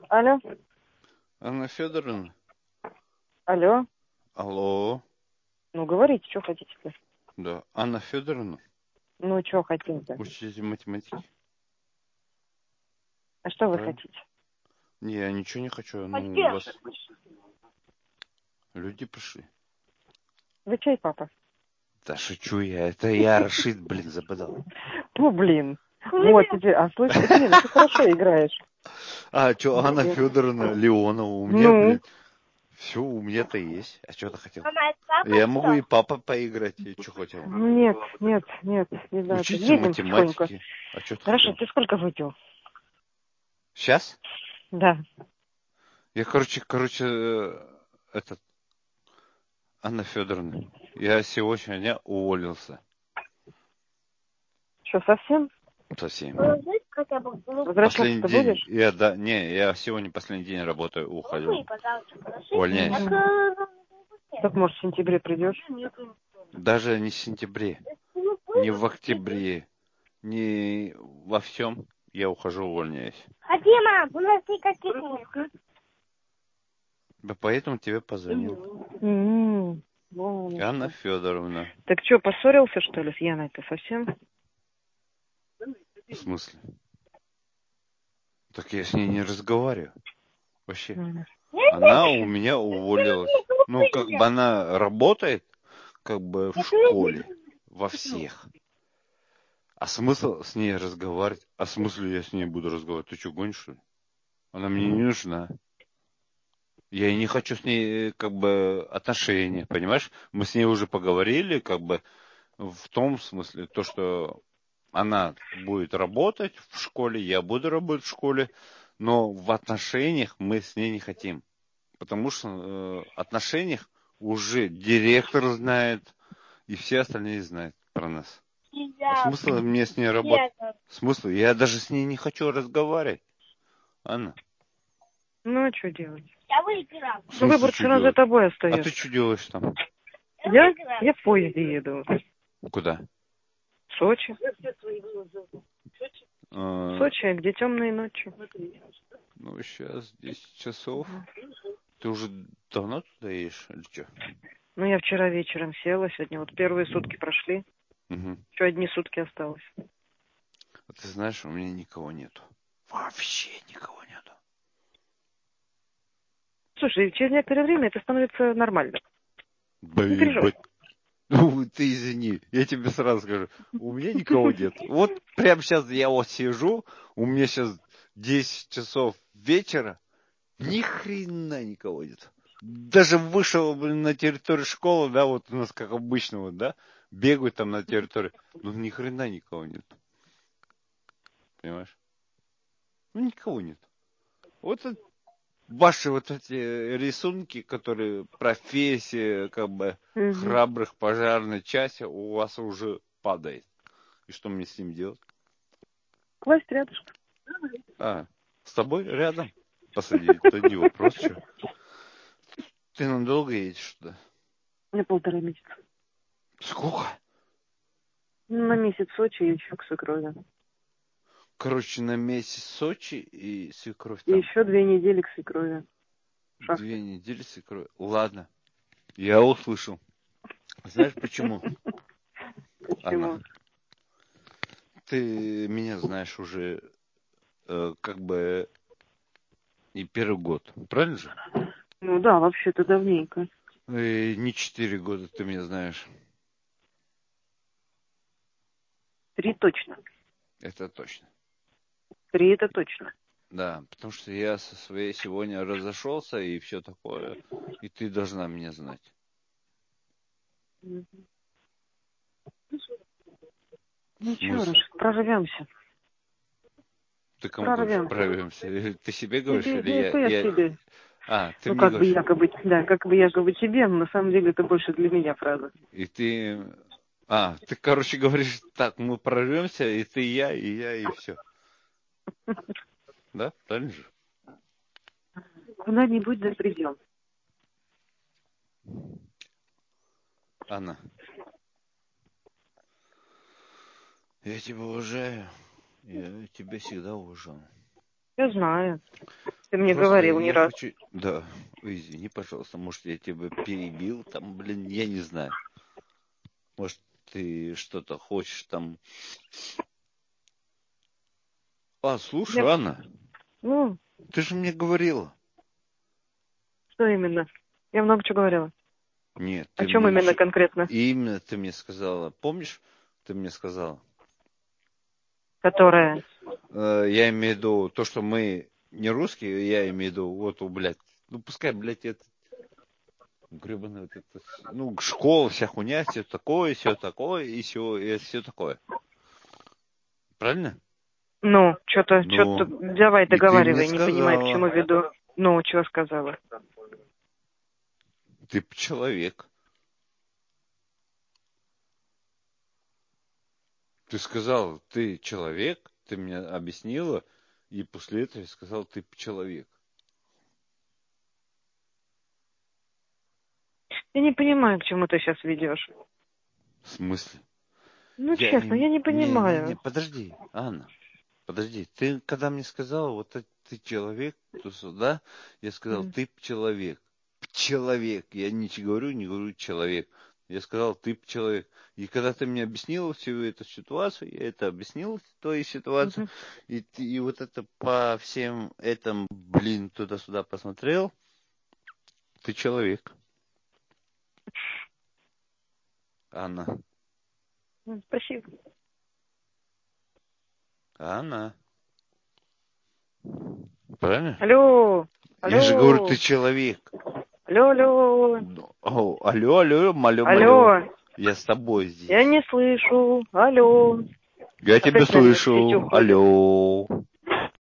Алло, Анна Федоровна? алло. Алло. Ну, говорите, что хотите-то? Да. Анна Федоровна? Ну, что хотите-то? Учитель математики. А что вы Правильно? хотите? Не, я ничего не хочу. Ну, у вас люди пришли. Вы чей папа? Да шучу я. Это я Рашид, блин, забодал. Ну, блин. Вот тебе. А слышь, ты хорошо играешь. А, что, Анна Молодец. Федоровна Леонова? У меня, Ну, блин, все у меня-то есть. А что ты хотел? Мама, это папа, Я могу и что? папа поиграть. Я что хотел? нет, не надо. Учитель Едем потихоньку. математики. А что ты Хорошо, хотел? ты сколько выпил? Сейчас? Да. Я, короче, этот, Анна Федоровна, я сегодня уволился. Что, совсем? Совсем. Положить хотя бы Последний Возвращаться-то день, будешь? я сегодня последний день работаю, ухожу. пожалуйста, положи. Увольняюсь. Так, может, в сентябре придешь? Даже не в сентябре, не в октябре, не во всем я ухожу, увольняюсь. Ходи, мам, у нас и какие-то. Да поэтому тебе позвонил. Вон Анна что. Федоровна. Так что, поссорился, что ли, с Яной-то совсем? В смысле? Так я с ней не разговариваю. Вообще. М. Она у меня уволилась. Ну, как бы она работает, как бы в школе, во всех. А смысл с ней разговаривать? А смысл я с ней буду разговаривать? Ты что, гонишь, что ли? Она мне не нужна. Я и не хочу с ней, как бы, отношения, понимаешь? Мы с ней уже поговорили, как бы, в том смысле, то, что она будет работать в школе, я буду работать в школе, но в отношениях мы с ней не хотим. Потому что в отношениях уже директор знает, и все остальные знают про нас. А смысл мне с ней работать? Смысл? Я даже с ней не хочу разговаривать. Анна. Ну, а что делать? Я выиграл. В Ну, смысле, выбор что все равно за делать? тобой А ты остается. что делаешь там? Я? Я в поезде еду. Куда? В Сочи. В А, Сочи, где темные ночи. ну, сейчас 10 часов. Ты уже давно туда едешь, или что? Ну, я вчера вечером села, сегодня вот первые сутки прошли. Угу. Еще одни сутки осталось. А ты знаешь, у меня никого нету. Вообще никого нету. Слушай, через некоторое время это становится нормально. Не переживай. Ну, ты извини, я тебе сразу скажу, у меня никого нет. Вот прямо сейчас я вот сижу, у меня сейчас 10 часов вечера, ни хрена никого нет. Даже вышел блин, на территорию школы, да, вот у нас как обычно, вот, да, бегают там на территории, ну ни хрена никого нет. Понимаешь? Ну никого нет. Вот это ваши вот эти рисунки, которые профессия, как бы, Угу. храбрых пожарной части у вас уже падает. И что мне с ним делать? Класть рядышком. А, с тобой рядом посадить? Это не вопрос, что. Ты надолго едешь туда? На 1,5 месяца. Сколько? На месяц в Сочи и еще к свекрови. Короче, на месяц Сочи и свекровь И там. еще 2 недели к свекрови. В 2 шахте. недели свекровь. Ладно, я услышал. Знаешь почему, Анна? Почему? Ты меня знаешь уже как бы не первый год. Правильно же? Ну да, вообще-то давненько. И не 4 года ты меня знаешь. 3 точно. Это точно. 3 это точно. Да, потому что я со своей сегодня разошелся и все такое. И ты должна меня знать. Мгм. В Ничего, смысле? Раш, прорвемся. Ты кому говоришь, Прорвемся. прорвемся? Или ты себе говоришь, Тебе, или ну, это я я... тебе. А, ты Ну, мне как бы говоришь. якобы, да, как бы якобы тебе, но на самом деле это больше для меня фраза. И ты... А, ты, короче, говоришь, так, мы прорвемся, и ты, и я, и все. Да? Правильно же? Куда-нибудь да придем. Анна, я тебя уважаю. Я тебя всегда уважал. Я знаю. Ты мне Просто говорил не я раз. хочу... Да, извини, пожалуйста, может, я тебя перебил, там, блин, я не знаю. Может, ты что-то хочешь там... Слушай, Я... Анна, Ну, ты же мне говорила. что именно? Я много чего говорила. Нет, О ты чем мне... именно конкретно? Именно ты мне сказала. Помнишь, ты мне сказала? Которая? Я имею в виду то, что мы не русские, я имею в виду, вот, блядь, ну, пускай, блядь, это... Гребаный вот это... Ну, школа, вся хуйня, все такое, и все такое. Правильно? Ну, что-то, Ну, давай и ты мне договаривай, не понимаю, к сказала, чему веду. Ну, чего сказала? ты человек. Ты сказал, ты человек, ты мне объяснила, и после этого я сказал, ты человек. Я не понимаю, к чему ты сейчас ведешь. В смысле? Ну, честно, я не Не, понимаю. подожди, Анна, подожди. Ты когда мне сказала, вот ты человек, то сюда, я сказал, ты человек. Человек. Я не говорю человек. Я сказал, ты человек. И когда ты мне объяснила всю эту ситуацию, я это объяснил, твою ситуацию, и вот это по всем этим, блин, туда-сюда посмотрел, ты человек. Анна. Спасибо. Анна. Правильно? Алло. Я же говорю, Алло. ты человек. Алло, алло. Алло, малё. Алло. Я с тобой здесь. Я не слышу. Алло. Я тебя Опять на меня слышу. связь уходит. Алло.